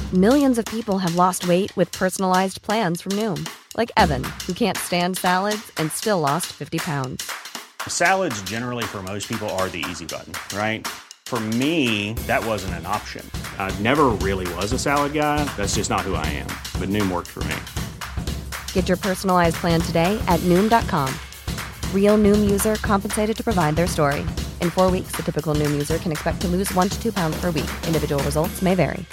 Millions of people have lost weight with personalized plans from Noom. Like Evan, who can't stand salads and still lost 50 pounds. Salads generally for most people are the easy button, right? For me, that wasn't an option. I never really was a salad guy. That's just not who I am. But Noom worked for me. Get your personalized plan today at Noom.com. Real Noom user compensated to provide their story. In 4 weeks, the typical Noom user can expect to lose 1 to 2 pounds per week. Individual results may vary.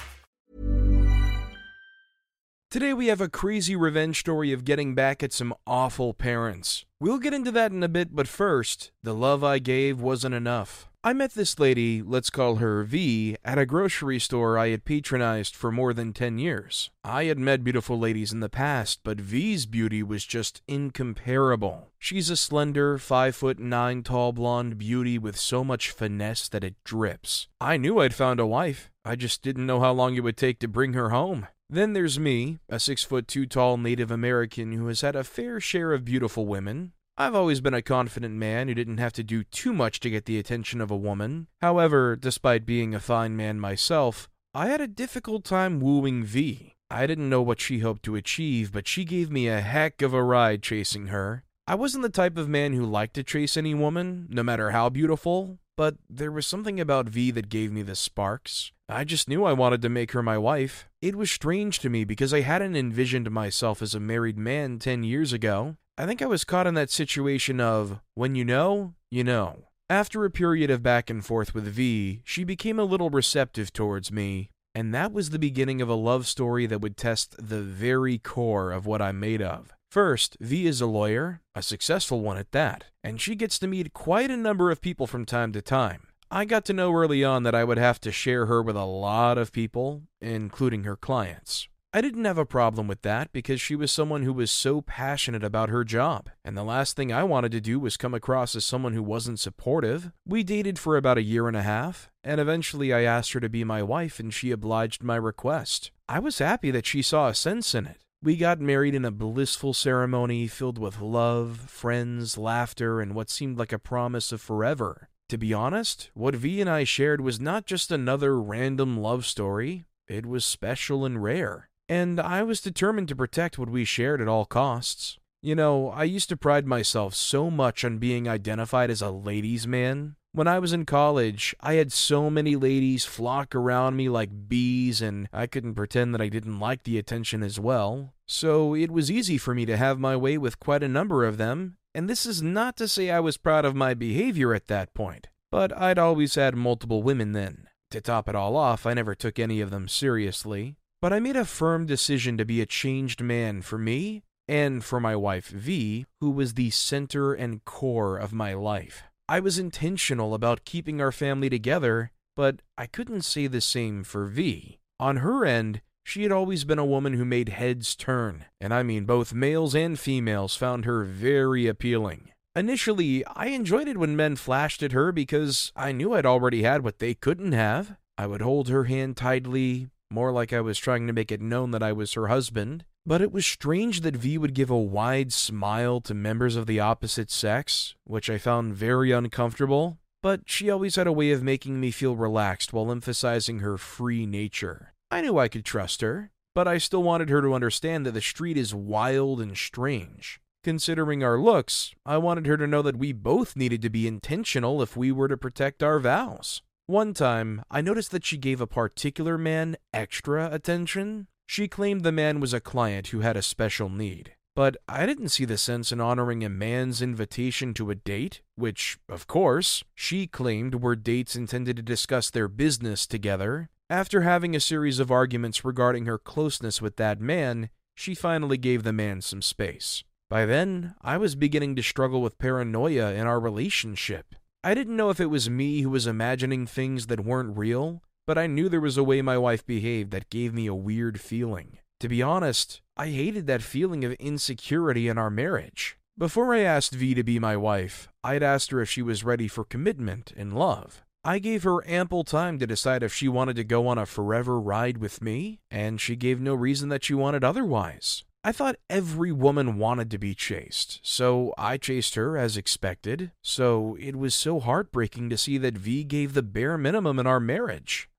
Today we have a crazy revenge story of getting back at some awful parents. We'll get into that in a bit, but first, the love I gave wasn't enough. I met this lady, let's call her V, at a grocery store I had patronized for more than 10 years. I had met beautiful ladies in the past, but V's beauty was just incomparable. She's a slender, 5'9" tall blonde beauty with so much finesse that it drips. I knew I'd found a wife. I just didn't know how long it would take to bring her home. Then there's me, a 6'2" tall Native American who has had a fair share of beautiful women. I've always been a confident man who didn't have to do too much to get the attention of a woman. However, despite being a fine man myself, I had a difficult time wooing V. I didn't know what she hoped to achieve, but she gave me a heck of a ride chasing her. I wasn't the type of man who liked to chase any woman, no matter how beautiful, but there was something about V that gave me the sparks. I just knew I wanted to make her my wife. It was strange to me because I hadn't envisioned myself as a married man 10 years ago. I think I was caught in that situation of, when you know, you know. After a period of back and forth with V, she became a little receptive towards me, and that was the beginning of a love story that would test the very core of what I'm made of. First, V is a lawyer, a successful one at that, and she gets to meet quite a number of people from time to time. I got to know early on that I would have to share her with a lot of people, including her clients. I didn't have a problem with that because she was someone who was so passionate about her job, and the last thing I wanted to do was come across as someone who wasn't supportive. We dated for about 1.5 years, and eventually I asked her to be my wife and she obliged my request. I was happy that she saw a sense in it. We got married in a blissful ceremony filled with love, friends, laughter, and what seemed like a promise of forever. To be honest, what V and I shared was not just another random love story. It was special and rare. And I was determined to protect what we shared at all costs. You know, I used to pride myself so much on being identified as a ladies' man. When I was in college, I had so many ladies flock around me like bees, and I couldn't pretend that I didn't like the attention as well. So it was easy for me to have my way with quite a number of them, and this is not to say I was proud of my behavior at that point, but I'd always had multiple women then. To top it all off, I never took any of them seriously. But I made a firm decision to be a changed man for me and for my wife V, who was the center and core of my life. I was intentional about keeping our family together, but I couldn't say the same for V. On her end, she had always been a woman who made heads turn, and I mean both males and females found her very appealing. Initially, I enjoyed it when men flashed at her because I knew I'd already had what they couldn't have. I would hold her hand tightly, more like I was trying to make it known that I was her husband. But it was strange that V would give a wide smile to members of the opposite sex, which I found very uncomfortable. But she always had a way of making me feel relaxed while emphasizing her free nature. I knew I could trust her, but I still wanted her to understand that the street is wild and strange. Considering our looks, I wanted her to know that we both needed to be intentional if we were to protect our vows. One time, I noticed that she gave a particular man extra attention. She claimed the man was a client who had a special need. But I didn't see the sense in honoring a man's invitation to a date, which, of course, she claimed were dates intended to discuss their business together. After having a series of arguments regarding her closeness with that man, she finally gave the man some space. By then, I was beginning to struggle with paranoia in our relationship. I didn't know if it was me who was imagining things that weren't real, but I knew there was a way my wife behaved that gave me a weird feeling. To be honest, I hated that feeling of insecurity in our marriage. Before I asked V to be my wife, I'd asked her if she was ready for commitment and love. I gave her ample time to decide if she wanted to go on a forever ride with me, and she gave no reason that she wanted otherwise. I thought every woman wanted to be chased, so I chased her as expected. So it was so heartbreaking to see that V gave the bare minimum in our marriage.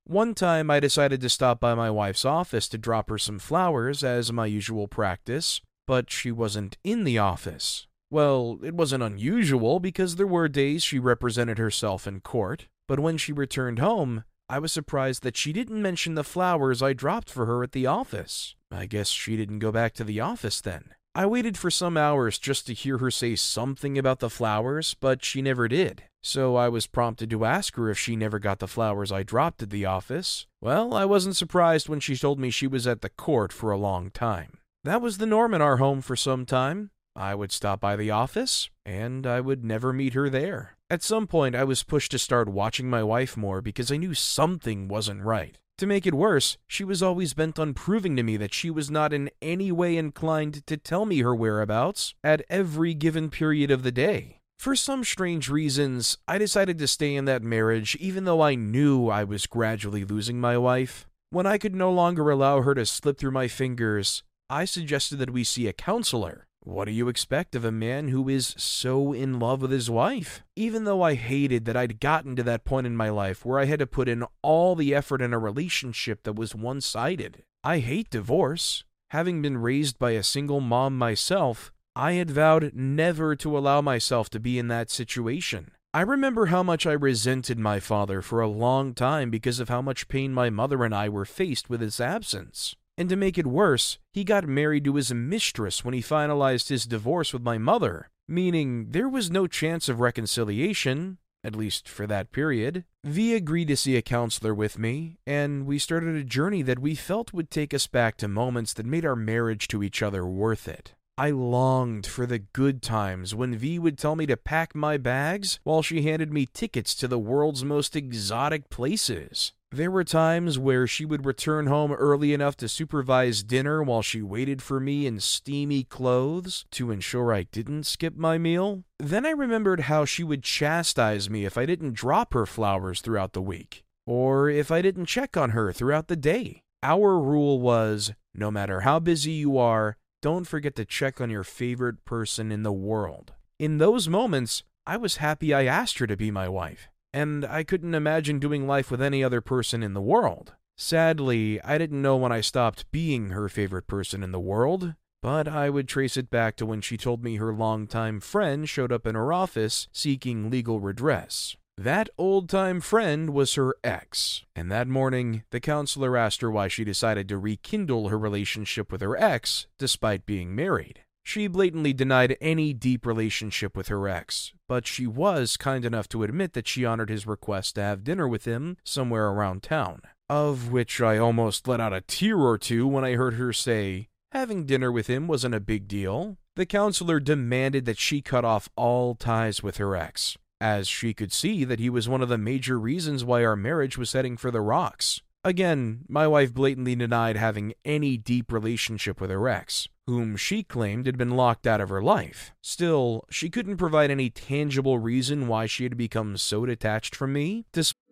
One time I decided to stop by my wife's office to drop her some flowers as my usual practice, but she wasn't in the office. Well, it wasn't unusual because there were days she represented herself in court, but when she returned home, I was surprised that she didn't mention the flowers I dropped for her at the office. I guess she didn't go back to the office then. I waited for some hours just to hear her say something about the flowers, but she never did. So I was prompted to ask her if she never got the flowers I dropped at the office. Well, I wasn't surprised when she told me she was at the court for a long time. That was the norm in our home for some time. I would stop by the office, and I would never meet her there. At some point, I was pushed to start watching my wife more because I knew something wasn't right. To make it worse, she was always bent on proving to me that she was not in any way inclined to tell me her whereabouts at every given period of the day. For some strange reasons, I decided to stay in that marriage even though I knew I was gradually losing my wife. When I could no longer allow her to slip through my fingers, I suggested that we see a counselor. What do you expect of a man who is so in love with his wife? Even though I hated that I'd gotten to that point in my life where I had to put in all the effort in a relationship that was one-sided. I hate divorce. Having been raised by a single mom myself, I had vowed never to allow myself to be in that situation. I remember how much I resented my father for a long time because of how much pain my mother and I were faced with his absence. And to make it worse, he got married to his mistress when he finalized his divorce with my mother, meaning there was no chance of reconciliation, at least for that period. V agreed to see a counselor with me, and we started a journey that we felt would take us back to moments that made our marriage to each other worth it. I longed for the good times when V would tell me to pack my bags while she handed me tickets to the world's most exotic places. There were times where she would return home early enough to supervise dinner while she waited for me in steamy clothes to ensure I didn't skip my meal. Then I remembered how she would chastise me if I didn't drop her flowers throughout the week, or if I didn't check on her throughout the day. Our rule was, no matter how busy you are, don't forget to check on your favorite person in the world. In those moments, I was happy I asked her to be my wife, and I couldn't imagine doing life with any other person in the world. Sadly, I didn't know when I stopped being her favorite person in the world, but I would trace it back to when she told me her longtime friend showed up in her office seeking legal redress. That old-time friend was her ex, and that morning, the counselor asked her why she decided to rekindle her relationship with her ex despite being married. She blatantly denied any deep relationship with her ex, but she was kind enough to admit that she honored his request to have dinner with him somewhere around town, of which I almost let out a tear or two when I heard her say having dinner with him wasn't a big deal. The counselor demanded that she cut off all ties with her ex, as she could see that he was one of the major reasons why our marriage was heading for the rocks. Again, my wife blatantly denied having any deep relationship with her ex, whom she claimed had been locked out of her life. Still, she couldn't provide any tangible reason why she had become so detached from me.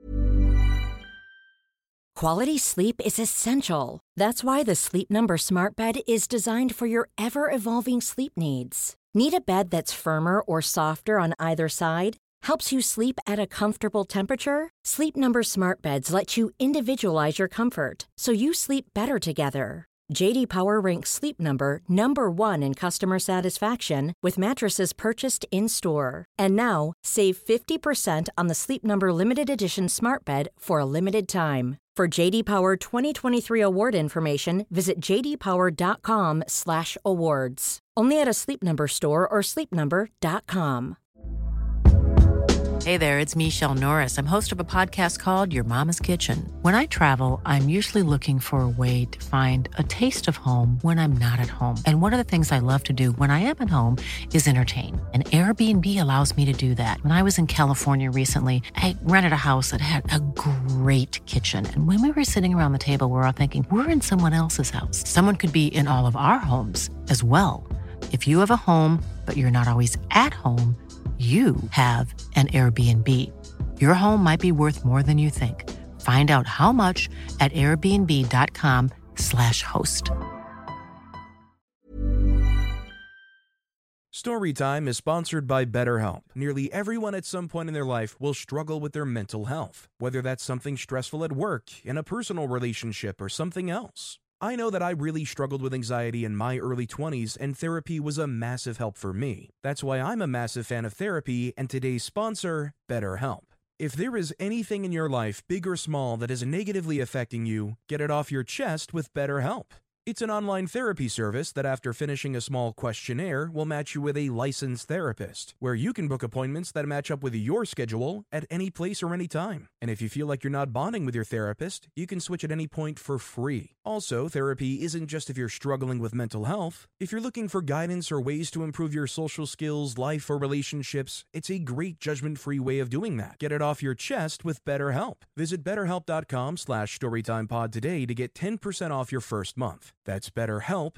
Quality sleep is essential. That's why the Sleep Number Smart Bed is designed for your ever-evolving sleep needs. Need a bed that's firmer or softer on either side? Helps you sleep at a comfortable temperature? Sleep Number Smart Beds let you individualize your comfort, so you sleep better together. J.D. Power ranks Sleep Number number 1 in customer satisfaction with mattresses purchased in-store. And now, save 50% on the Sleep Number Limited Edition Smart Bed for a limited time. For J.D. Power 2023 award information, visit jdpower.com/awards. Only at a Sleep Number store or sleepnumber.com. Hey there, it's Michelle Norris. I'm host of a podcast called Your Mama's Kitchen. When I travel, I'm usually looking for a way to find a taste of home when I'm not at home. And one of the things I love to do when I am at home is entertain. And Airbnb allows me to do that. When I was in California recently, I rented a house that had a great kitchen. And when we were sitting around the table, we were all thinking, we're in someone else's house. Someone could be in all of our homes as well. If you have a home, but you're not always at home, you have an Airbnb. Your home might be worth more than you think. Find out how much at airbnb.com/host. Storytime is sponsored by BetterHelp. Nearly everyone at some point in their life will struggle with their mental health, whether that's something stressful at work, in a personal relationship, or something else. I know that I really struggled with anxiety in my early 20s, and therapy was a massive help for me. That's why I'm a massive fan of therapy and today's sponsor, BetterHelp. If there is anything in your life, big or small, that is negatively affecting you, get it off your chest with BetterHelp. It's an online therapy service that, after finishing a small questionnaire, will match you with a licensed therapist, where you can book appointments that match up with your schedule at any place or any time. And if you feel like you're not bonding with your therapist, you can switch at any point for free. Also, therapy isn't just if you're struggling with mental health. If you're looking for guidance or ways to improve your social skills, life, or relationships, it's a great judgment-free way of doing that. Get it off your chest with BetterHelp. Visit BetterHelp.com/StorytimePod today to get 10% off your first month. That's BetterHelp,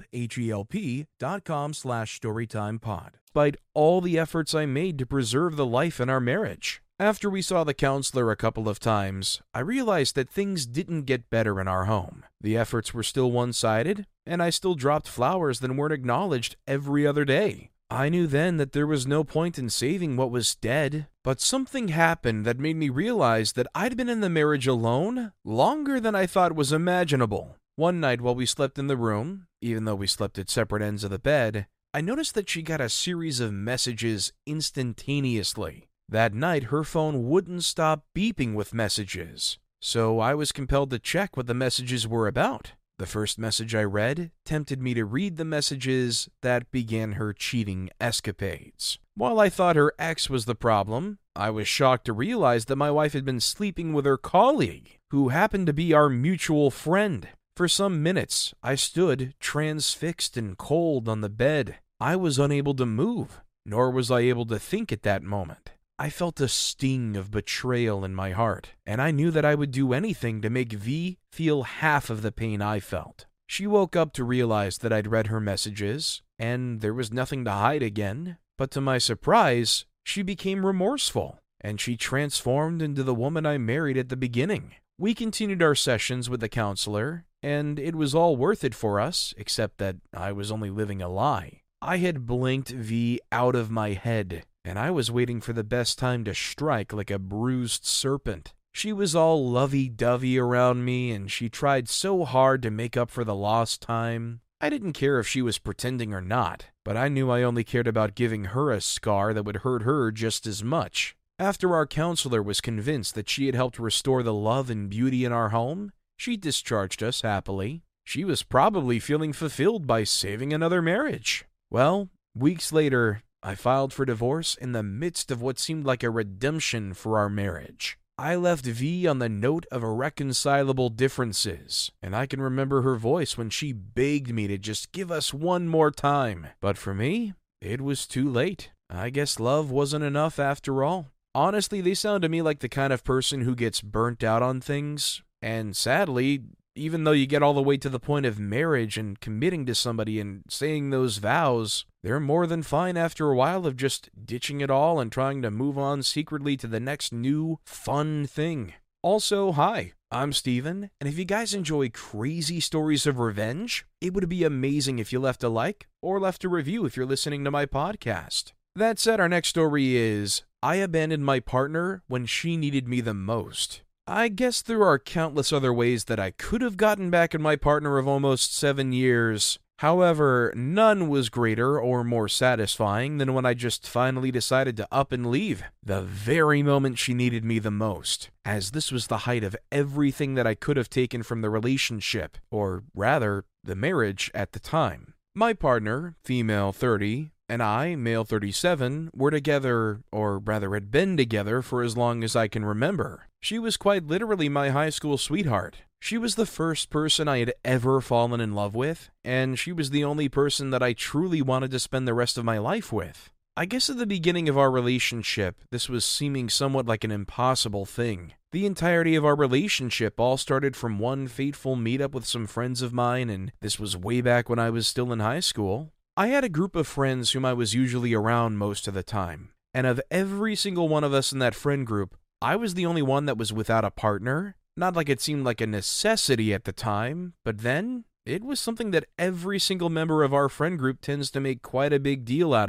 HELP.com/StorytimePod. Despite all the efforts I made to preserve the life in our marriage. After we saw the counselor a couple of times, I realized that things didn't get better in our home. The efforts were still one-sided, and I still dropped flowers that weren't acknowledged every other day. I knew then that there was no point in saving what was dead, but something happened that made me realize that I'd been in the marriage alone longer than I thought was imaginable. One night while we slept in the room, even though we slept at separate ends of the bed, I noticed that she got a series of messages instantaneously. That night, her phone wouldn't stop beeping with messages, so I was compelled to check what the messages were about. The first message I read tempted me to read the messages that began her cheating escapades. While I thought her ex was the problem, I was shocked to realize that my wife had been sleeping with her colleague, who happened to be our mutual friend. For some minutes, I stood transfixed and cold on the bed. I was unable to move, nor was I able to think at that moment. I felt a sting of betrayal in my heart, and I knew that I would do anything to make V feel half of the pain I felt. She woke up to realize that I'd read her messages, and there was nothing to hide again. But to my surprise, she became remorseful, and she transformed into the woman I married at the beginning. We continued our sessions with the counselor, and it was all worth it for us, except that I was only living a lie. I had blinked V out of my head, and I was waiting for the best time to strike like a bruised serpent. She was all lovey-dovey around me, and she tried so hard to make up for the lost time. I didn't care if she was pretending or not, but I knew I only cared about giving her a scar that would hurt her just as much. After our counselor was convinced that she had helped restore the love and beauty in our home, she discharged us happily. She was probably feeling fulfilled by saving another marriage. Well, weeks later, I filed for divorce in the midst of what seemed like a redemption for our marriage. I left V on the note of irreconcilable differences, and I can remember her voice when she begged me to just give us one more time. But for me, it was too late. I guess love wasn't enough after all. Honestly, they sound to me like the kind of person who gets burnt out on things, and sadly, even though you get all the way to the point of marriage and committing to somebody and saying those vows, they're more than fine after a while of just ditching it all and trying to move on secretly to the next new, fun thing. Also, hi, I'm Steven, and if you guys enjoy crazy stories of revenge, it would be amazing if you left a like or left a review if you're listening to my podcast. That said, our next story is, I abandoned my partner when she needed me the most. I guess there are countless other ways that I could have gotten back at my partner of almost 7 years. However, none was greater or more satisfying than when I just finally decided to up and leave, the very moment she needed me the most, as this was the height of everything that I could have taken from the relationship, or rather, the marriage at the time. My partner, female 30, and I, male 37, were together, or rather had been together for as long as I can remember. She was quite literally my high school sweetheart. She was the first person I had ever fallen in love with, and she was the only person that I truly wanted to spend the rest of my life with. I guess at the beginning of our relationship, this was seeming somewhat like an impossible thing. The entirety of our relationship all started from one fateful meetup with some friends of mine, and this was way back when I was still in high school. I had a group of friends whom I was usually around most of the time, and of every single one of us in that friend group, I was the only one that was without a partner. Not like it seemed like a necessity at the time, but then, it was something that every single member of our friend group tends to make quite a big deal out of.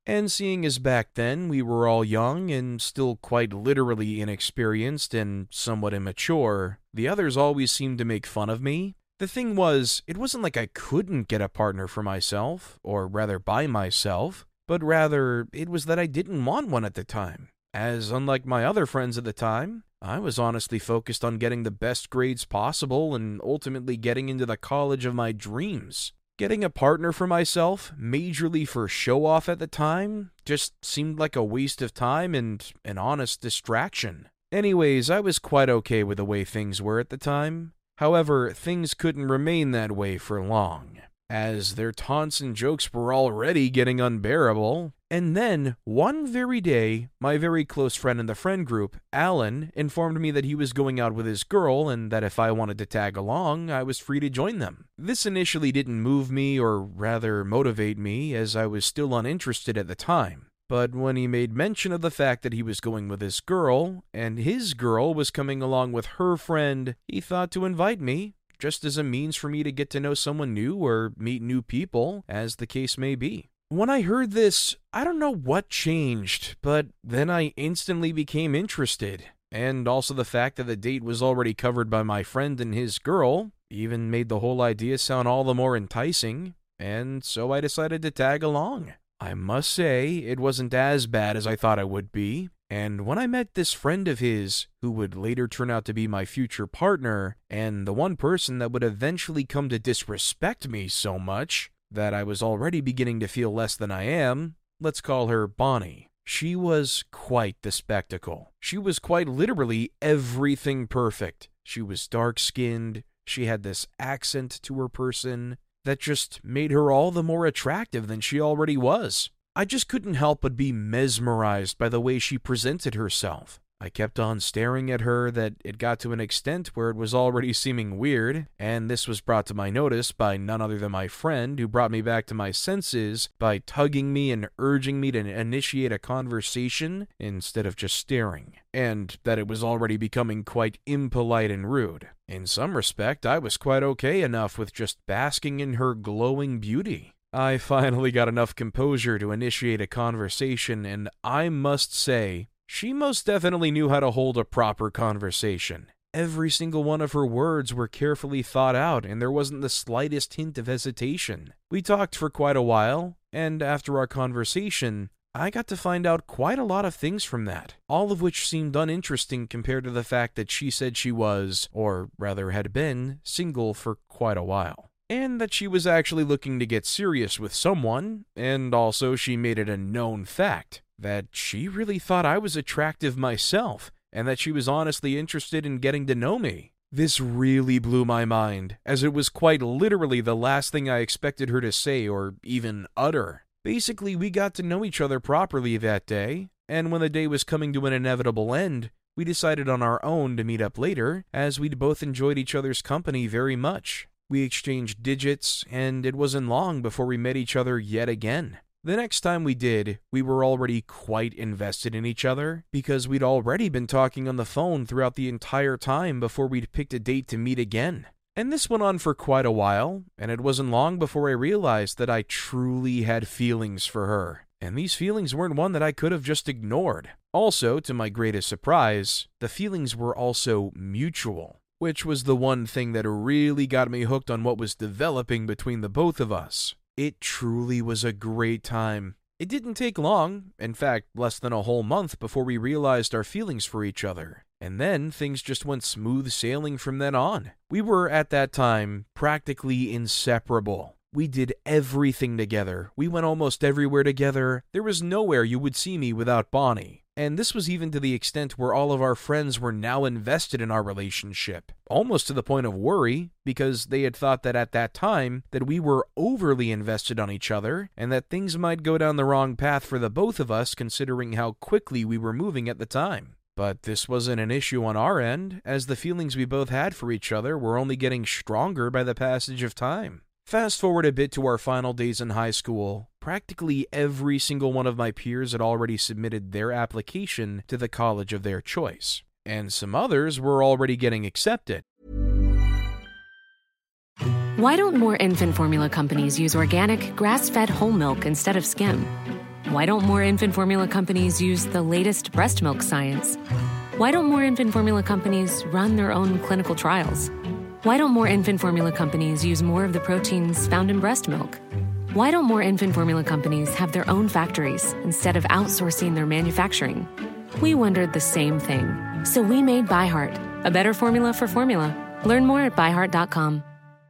And seeing as back then we were all young and still quite literally inexperienced and somewhat immature, the others always seemed to make fun of me. The thing was, it wasn't like I couldn't get a partner for myself, or rather by myself, but rather it was that I didn't want one at the time. As unlike my other friends at the time, I was honestly focused on getting the best grades possible and ultimately getting into the college of my dreams. Getting a partner for myself, majorly for show-off at the time, just seemed like a waste of time and an honest distraction. Anyways, I was quite okay with the way things were at the time. However, things couldn't remain that way for long, as their taunts and jokes were already getting unbearable. And then, one very day, my very close friend in the friend group, Alan, informed me that he was going out with his girl and that if I wanted to tag along, I was free to join them. This initially didn't move me, or rather motivate me, as I was still uninterested at the time. But when he made mention of the fact that he was going with his girl, and his girl was coming along with her friend, he thought to invite me, just as a means for me to get to know someone new or meet new people, as the case may be. When I heard this, I don't know what changed, but then I instantly became interested. And also the fact that the date was already covered by my friend and his girl even made the whole idea sound all the more enticing, and so I decided to tag along. I must say, it wasn't as bad as I thought it would be, and when I met this friend of his, who would later turn out to be my future partner, and the one person that would eventually come to disrespect me so much that I was already beginning to feel less than I am, let's call her Bonnie. She was quite the spectacle. She was quite literally everything perfect. She was dark-skinned, she had this accent to her person that just made her all the more attractive than she already was. I just couldn't help but be mesmerized by the way she presented herself. I kept on staring at her that it got to an extent where it was already seeming weird, and this was brought to my notice by none other than my friend, who brought me back to my senses by tugging me and urging me to initiate a conversation instead of just staring, and that it was already becoming quite impolite and rude. In some respect, I was quite okay enough with just basking in her glowing beauty. I finally got enough composure to initiate a conversation, and I must say, she most definitely knew how to hold a proper conversation. Every single one of her words were carefully thought out, and there wasn't the slightest hint of hesitation. We talked for quite a while, and after our conversation, I got to find out quite a lot of things from that, all of which seemed uninteresting compared to the fact that she said she was, or rather had been, single for quite a while. And that she was actually looking to get serious with someone, and also she made it a known fact that she really thought I was attractive myself, and that she was honestly interested in getting to know me. This really blew my mind, as it was quite literally the last thing I expected her to say or even utter. Basically, we got to know each other properly that day, and when the day was coming to an inevitable end, we decided on our own to meet up later, as we'd both enjoyed each other's company very much. We exchanged digits, and it wasn't long before we met each other yet again. The next time we did, we were already quite invested in each other, because we'd already been talking on the phone throughout the entire time before we'd picked a date to meet again. And this went on for quite a while, and it wasn't long before I realized that I truly had feelings for her. And these feelings weren't one that I could have just ignored. Also, to my greatest surprise, the feelings were also mutual, which was the one thing that really got me hooked on what was developing between the both of us. It truly was a great time. It didn't take long, in fact, less than a whole month before we realized our feelings for each other. And then things just went smooth sailing from then on. We were, at that time, practically inseparable. We did everything together. We went almost everywhere together. There was nowhere you would see me without Bonnie. And this was even to the extent where all of our friends were now invested in our relationship, almost to the point of worry, because they had thought that at that time that we were overly invested on each other, and that things might go down the wrong path for the both of us considering how quickly we were moving at the time. But this wasn't an issue on our end, as the feelings we both had for each other were only getting stronger by the passage of time. Fast forward a bit to our final days in high school. Practically every single one of my peers had already submitted their application to the college of their choice, and some others were already getting accepted. Why don't more infant formula companies use organic, grass-fed whole milk instead of skim? Why don't more infant formula companies use the latest breast milk science? Why don't more infant formula companies run their own clinical trials? Why don't more infant formula companies use more of the proteins found in breast milk? Why don't more infant formula companies have their own factories instead of outsourcing their manufacturing? We wondered the same thing. So we made ByHeart, a better formula for formula. Learn more at byheart.com.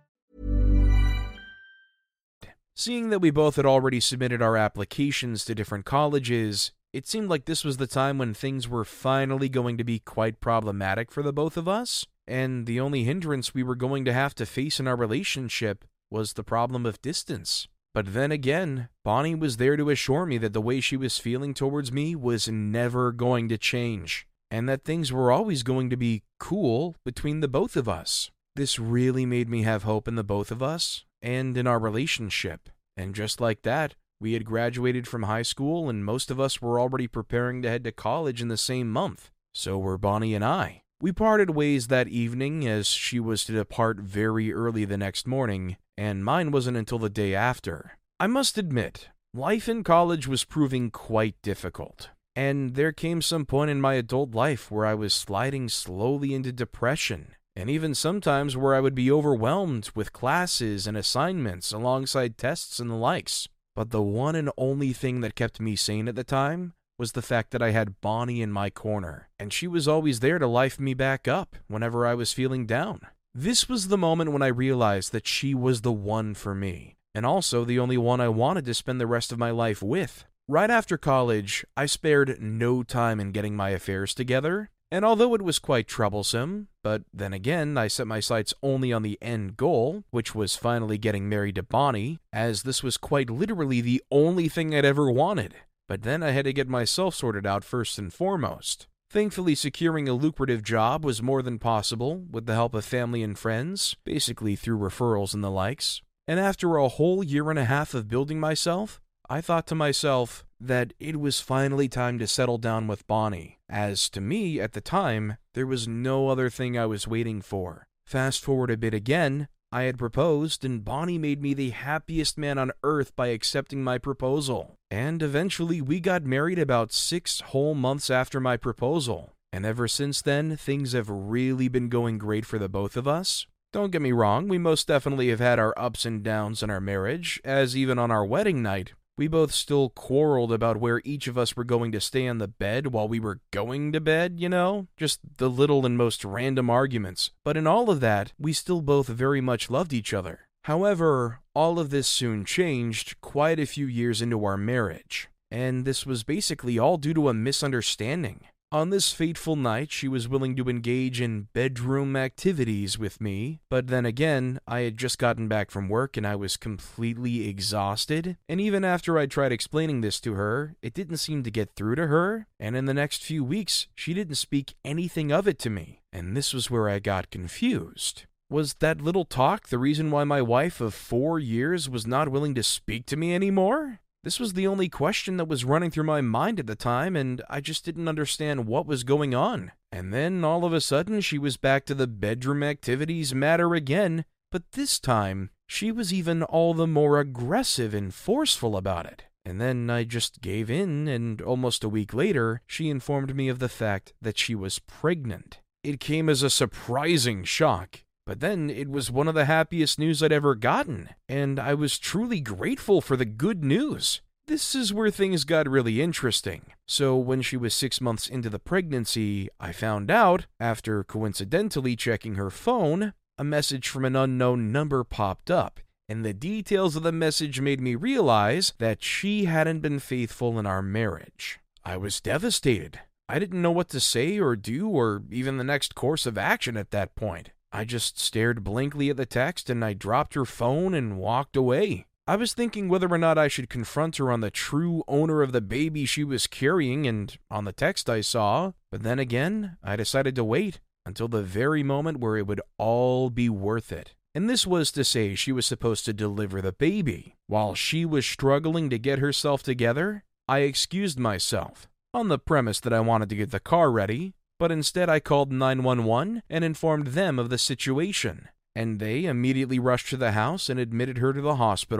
Seeing that we both had already submitted our applications to different colleges, it seemed like this was the time when things were finally going to be quite problematic for the both of us, and the only hindrance we were going to have to face in our relationship was the problem of distance. But then again, Bonnie was there to assure me that the way she was feeling towards me was never going to change, and that things were always going to be cool between the both of us. This really made me have hope in the both of us and in our relationship. And just like that, we had graduated from high school, and most of us were already preparing to head to college in the same month. So were Bonnie and I. We parted ways that evening, as she was to depart very early the next morning, and mine wasn't until the day after. I must admit, life in college was proving quite difficult, and there came some point in my adult life where I was sliding slowly into depression, and even sometimes where I would be overwhelmed with classes and assignments alongside tests and the likes. But the one and only thing that kept me sane at the time was the fact that I had Bonnie in my corner, and she was always there to lift me back up whenever I was feeling down. This was the moment when I realized that she was the one for me, and also the only one I wanted to spend the rest of my life with. Right after college, I spared no time in getting my affairs together, and although it was quite troublesome, but then again, I set my sights only on the end goal, which was finally getting married to Bonnie, as this was quite literally the only thing I'd ever wanted. But then I had to get myself sorted out first and foremost. Thankfully, securing a lucrative job was more than possible with the help of family and friends, basically through referrals and the likes. And after a whole year and a half of building myself, I thought to myself that it was finally time to settle down with Bonnie, as to me, at the time, there was no other thing I was waiting for. Fast forward a bit again, I had proposed, and Bonnie made me the happiest man on earth by accepting my proposal. And eventually we got married about 6 whole months after my proposal. And ever since then, things have really been going great for the both of us. Don't get me wrong, we most definitely have had our ups and downs in our marriage, as even on our wedding night, we both still quarreled about where each of us were going to stay on the bed while we were going to bed, you know? Just the little and most random arguments. But in all of that, we still both very much loved each other. However, all of this soon changed quite a few years into our marriage. And this was basically all due to a misunderstanding. On this fateful night, she was willing to engage in bedroom activities with me, but then again, I had just gotten back from work and I was completely exhausted, and even after I tried explaining this to her, it didn't seem to get through to her, and in the next few weeks, she didn't speak anything of it to me, and this was where I got confused. Was that little talk the reason why my wife of 4 years was not willing to speak to me anymore? This was the only question that was running through my mind at the time, and I just didn't understand what was going on. And then, all of a sudden, she was back to the bedroom activities matter again, but this time, she was even all the more aggressive and forceful about it. And then I just gave in, and almost a week later, she informed me of the fact that she was pregnant. It came as a surprising shock. But then it was one of the happiest news I'd ever gotten, and I was truly grateful for the good news. This is where things got really interesting. So when she was 6 months into the pregnancy, I found out, after coincidentally checking her phone, a message from an unknown number popped up, and the details of the message made me realize that she hadn't been faithful in our marriage. I was devastated. I didn't know what to say or do, or even the next course of action at that point. I just stared blankly at the text and I dropped her phone and walked away. I was thinking whether or not I should confront her on the true owner of the baby she was carrying and on the text I saw, but then again, I decided to wait until the very moment where it would all be worth it. And this was to say she was supposed to deliver the baby. While she was struggling to get herself together, I excused myself on the premise that I wanted to get the car ready. But instead I called 911 and informed them of the situation, and they immediately rushed to the house and admitted her to the hospital,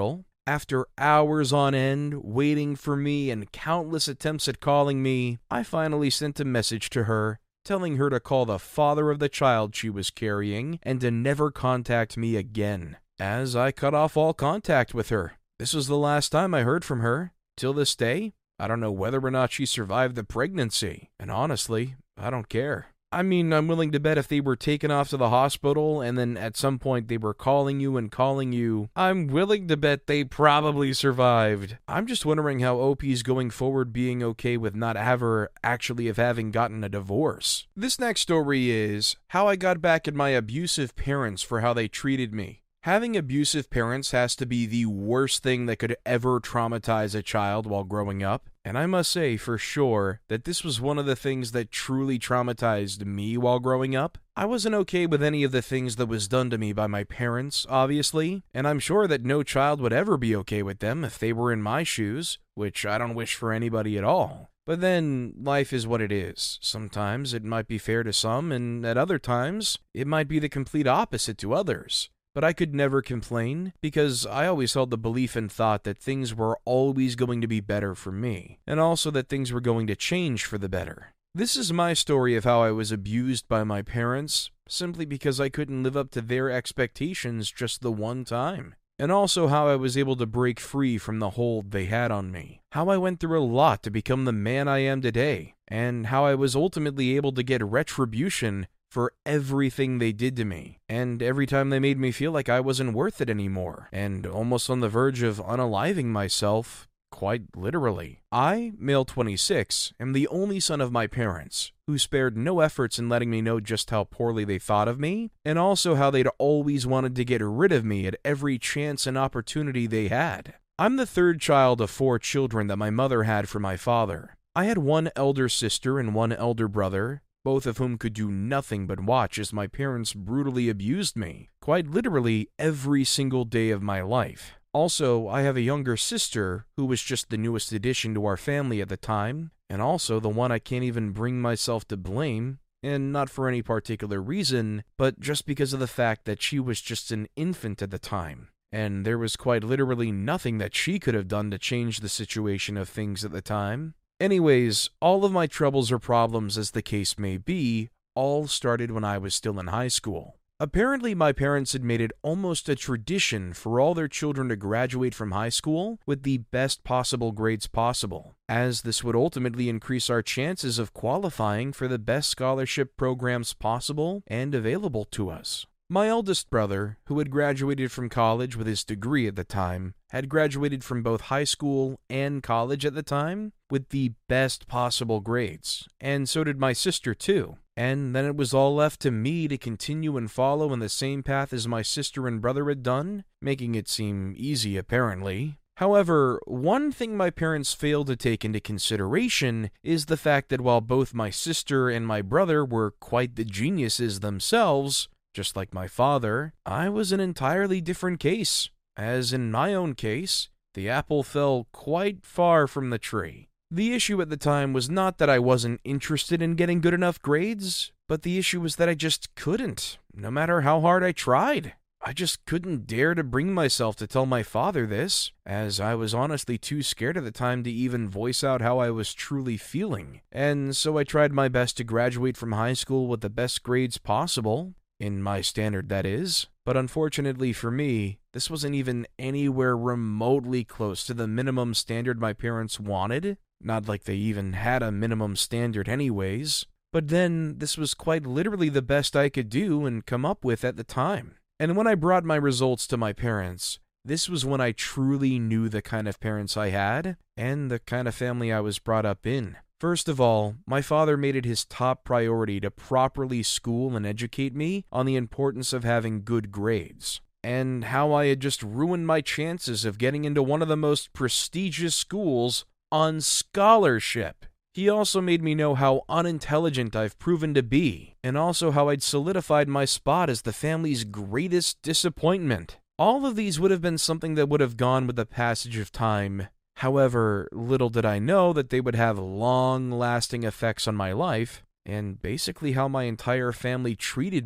After hours on end, waiting for me and countless attempts at calling me, I finally sent a message to her, telling her to call the father of the child she was carrying and to never contact me again, as I cut off all contact with her. This was the last time I heard from her. Till this day, I don't know whether or not she survived the pregnancy, and honestly, I don't care. I mean, I'm willing to bet if they were taken off to the hospital and then at some point they were calling you, I'm willing to bet they probably survived. I'm just wondering how OP's going forward being okay with not ever actually having gotten a divorce. This next story is how I got back at my abusive parents for how they treated me. Having abusive parents has to be the worst thing that could ever traumatize a child while growing up. And I must say for sure that this was one of the things that truly traumatized me while growing up. I wasn't okay with any of the things that was done to me by my parents, obviously, and I'm sure that no child would ever be okay with them if they were in my shoes, which I don't wish for anybody at all. But then, life is what it is. Sometimes it might be fair to some, and at other times, it might be the complete opposite to others. But I could never complain, because I always held the belief and thought that things were always going to be better for me, and also that things were going to change for the better. This is my story of how I was abused by my parents, simply because I couldn't live up to their expectations just the one time. And also how I was able to break free from the hold they had on me. How I went through a lot to become the man I am today, and how I was ultimately able to get retribution for everything they did to me, and every time they made me feel like I wasn't worth it anymore, and almost on the verge of unaliving myself, quite literally. I, male 26, am the only son of my parents, who spared no efforts in letting me know just how poorly they thought of me, and also how they'd always wanted to get rid of me at every chance and opportunity they had. I'm the third child of 4 children that my mother had from my father. I had one elder sister and one elder brother, both of whom could do nothing but watch as my parents brutally abused me, quite literally every single day of my life. Also, I have a younger sister who was just the newest addition to our family at the time, and also the one I can't even bring myself to blame, and not for any particular reason, but just because of the fact that she was just an infant at the time. And there was quite literally nothing that she could have done to change the situation of things at the time. Anyways, all of my troubles or problems, as the case may be, all started when I was still in high school. Apparently, my parents had made it almost a tradition for all their children to graduate from high school with the best possible grades possible, as this would ultimately increase our chances of qualifying for the best scholarship programs possible and available to us. My eldest brother, who had graduated from college with his degree at the time, had graduated from both high school and college at the time with the best possible grades, and so did my sister too. And then it was all left to me to continue and follow in the same path as my sister and brother had done, making it seem easy apparently. However, one thing my parents failed to take into consideration is the fact that while both my sister and my brother were quite the geniuses themselves, just like my father, I was an entirely different case, as in my own case, the apple fell quite far from the tree. The issue at the time was not that I wasn't interested in getting good enough grades, but the issue was that I just couldn't, no matter how hard I tried. I just couldn't dare to bring myself to tell my father this, as I was honestly too scared at the time to even voice out how I was truly feeling, and so I tried my best to graduate from high school with the best grades possible. In my standard, that is. But unfortunately for me, this wasn't even anywhere remotely close to the minimum standard my parents wanted. Not like they even had a minimum standard anyways. But then, this was quite literally the best I could do and come up with at the time. And when I brought my results to my parents, this was when I truly knew the kind of parents I had, and the kind of family I was brought up in. First of all, my father made it his top priority to properly school and educate me on the importance of having good grades, and how I had just ruined my chances of getting into one of the most prestigious schools on scholarship. He also made me know how unintelligent I've proven to be, and also how I'd solidified my spot as the family's greatest disappointment. All of these would have been something that would have gone with the passage of time. However, little did I know that they would have long-lasting effects on my life, and basically how my entire family treated me.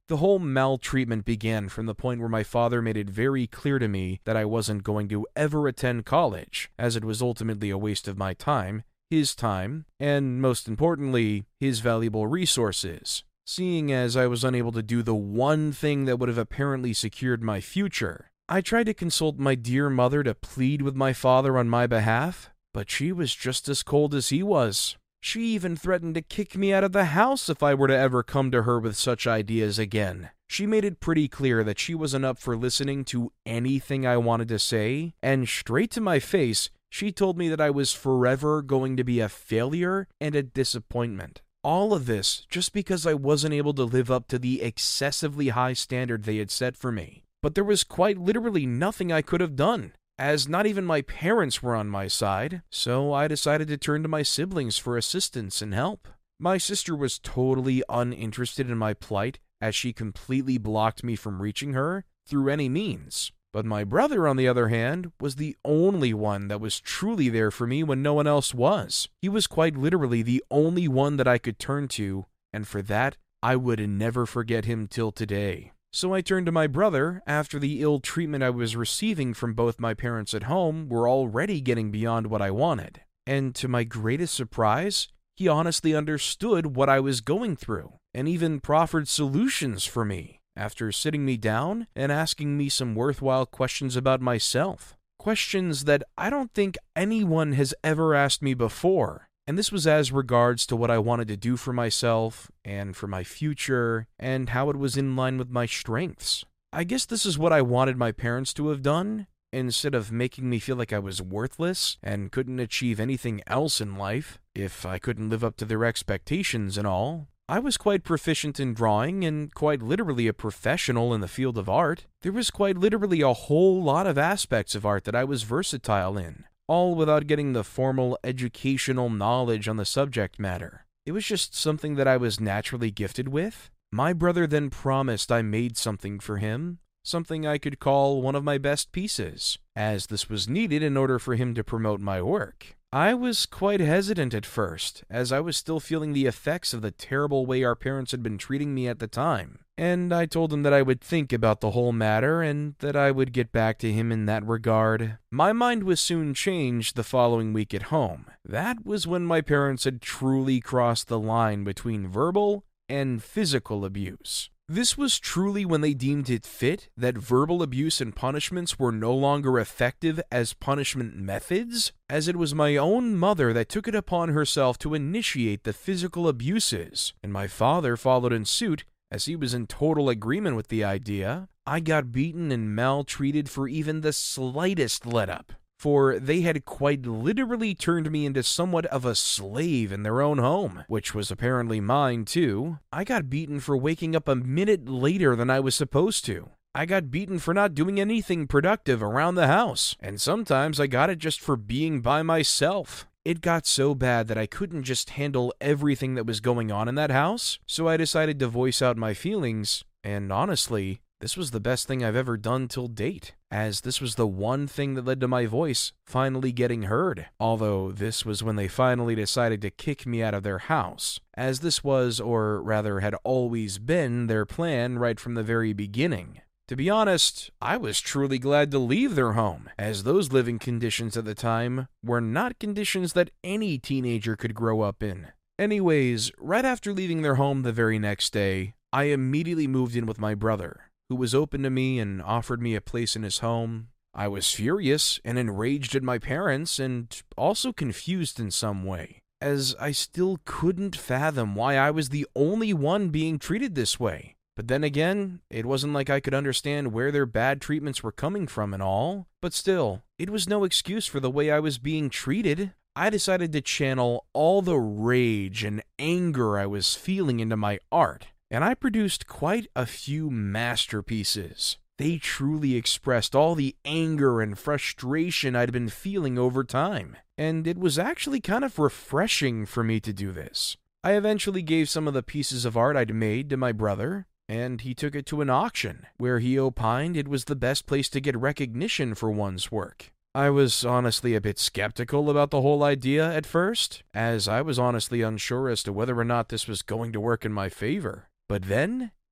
The whole maltreatment began from the point where my father made it very clear to me that I wasn't going to ever attend college, as it was ultimately a waste of my time, his time, and most importantly, his valuable resources. Seeing as I was unable to do the one thing that would have apparently secured my future, I tried to consult my dear mother to plead with my father on my behalf, but she was just as cold as he was. She even threatened to kick me out of the house if I were to ever come to her with such ideas again. She made it pretty clear that she wasn't up for listening to anything I wanted to say, and straight to my face, she told me that I was forever going to be a failure and a disappointment. All of this just because I wasn't able to live up to the excessively high standard they had set for me. But there was quite literally nothing I could have done, as not even my parents were on my side, so I decided to turn to my siblings for assistance and help. My sister was totally uninterested in my plight, as she completely blocked me from reaching her through any means. But my brother, on the other hand, was the only one that was truly there for me when no one else was. He was quite literally the only one that I could turn to, and for that, I would never forget him till today. So I turned to my brother after the ill treatment I was receiving from both my parents at home were already getting beyond what I wanted. And to my greatest surprise, he honestly understood what I was going through, and even proffered solutions for me, after sitting me down and asking me some worthwhile questions about myself. Questions that I don't think anyone has ever asked me before. And this was as regards to what I wanted to do for myself and for my future and how it was in line with my strengths. I guess this is what I wanted my parents to have done. Instead of making me feel like I was worthless and couldn't achieve anything else in life, if I couldn't live up to their expectations and all. I was quite proficient in drawing and quite literally a professional in the field of art. There was quite literally a whole lot of aspects of art that I was versatile in, all without getting the formal educational knowledge on the subject matter. It was just something that I was naturally gifted with. My brother then promised I made something for him, something I could call one of my best pieces, as this was needed in order for him to promote my work. I was quite hesitant at first, as I was still feeling the effects of the terrible way our parents had been treating me at the time, and I told him that I would think about the whole matter and that I would get back to him in that regard. My mind was soon changed the following week at home. That was when my parents had truly crossed the line between verbal and physical abuse. This was truly when they deemed it fit that verbal abuse and punishments were no longer effective as punishment methods, as it was my own mother that took it upon herself to initiate the physical abuses, and my father followed in suit as he was in total agreement with the idea. I got beaten and maltreated for even the slightest let-up, for they had quite literally turned me into somewhat of a slave in their own home, which was apparently mine too. I got beaten for waking up a minute later than I was supposed to. I got beaten for not doing anything productive around the house, and sometimes I got it just for being by myself. It got so bad that I couldn't just handle everything that was going on in that house, so I decided to voice out my feelings, and honestly, this was the best thing I've ever done till date, as this was the one thing that led to my voice finally getting heard, although this was when they finally decided to kick me out of their house, as this was, or rather had always been, their plan right from the very beginning. To be honest, I was truly glad to leave their home, as those living conditions at the time were not conditions that any teenager could grow up in. Anyways, right after leaving their home the very next day, I immediately moved in with my brother, who was open to me and offered me a place in his home. I was furious and enraged at my parents, and also confused in some way, as I still couldn't fathom why I was the only one being treated this way. But then again, it wasn't like I could understand where their bad treatments were coming from and all, but still, it was no excuse for the way I was being treated. I decided to channel all the rage and anger I was feeling into my art, and I produced quite a few masterpieces. They truly expressed all the anger and frustration I'd been feeling over time, and it was actually kind of refreshing for me to do this. I eventually gave some of the pieces of art I'd made to my brother, and he took it to an auction, where he opined it was the best place to get recognition for one's work. I was honestly a bit skeptical about the whole idea at first, as I was honestly unsure as to whether or not this was going to work in my favor. But then,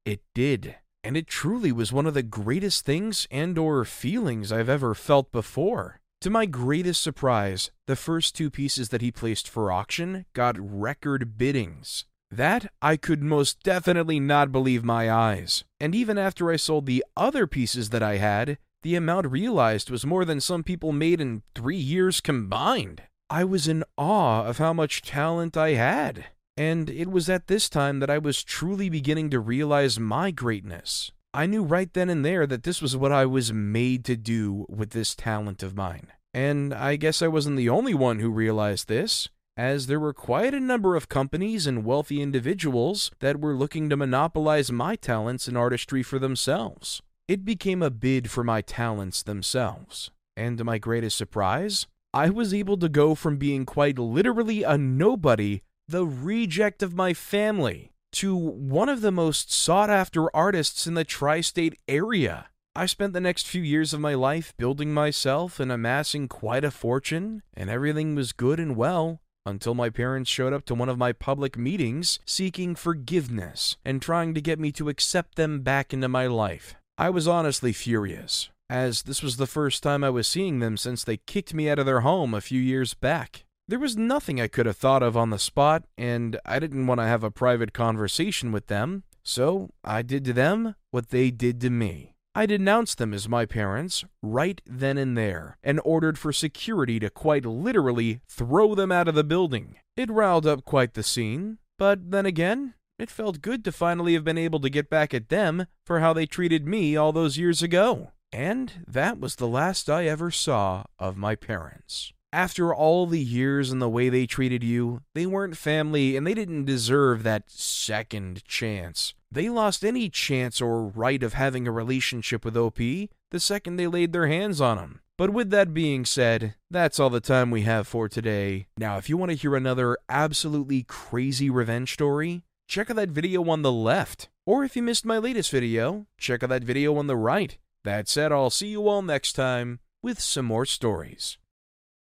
it did. And it truly was one of the greatest things and/or feelings I've ever felt before. To my greatest surprise, the first two pieces that he placed for auction got record biddings. That I could most definitely not believe my eyes. And even after I sold the other pieces that I had, the amount realized was more than some people made in 3 years combined. I was in awe of how much talent I had. And it was at this time that I was truly beginning to realize my greatness. I knew right then and there that this was what I was made to do with this talent of mine. And I guess I wasn't the only one who realized this, as there were quite a number of companies and wealthy individuals that were looking to monopolize my talents and artistry for themselves. It became a bid for my talents themselves. And to my greatest surprise, I was able to go from being quite literally a nobody, the reject of my family, to one of the most sought-after artists in the tri-state area. I spent the next few years of my life building myself and amassing quite a fortune, and everything was good and well, until my parents showed up to one of my public meetings seeking forgiveness and trying to get me to accept them back into my life. I was honestly furious, as this was the first time I was seeing them since they kicked me out of their home a few years back. There was nothing I could have thought of on the spot, and I didn't want to have a private conversation with them, so I did to them what they did to me. I denounced them as my parents right then and there, and ordered for security to quite literally throw them out of the building. It riled up quite the scene, but then again, it felt good to finally have been able to get back at them for how they treated me all those years ago. And that was the last I ever saw of my parents. After all the years and the way they treated you, they weren't family and they didn't deserve that second chance. They lost any chance or right of having a relationship with OP the second they laid their hands on him. But with that being said, that's all the time we have for today. Now, if you want to hear another absolutely crazy revenge story, check out that video on the left. Or if you missed my latest video, check out that video on the right. That said, I'll see you all next time with some more stories.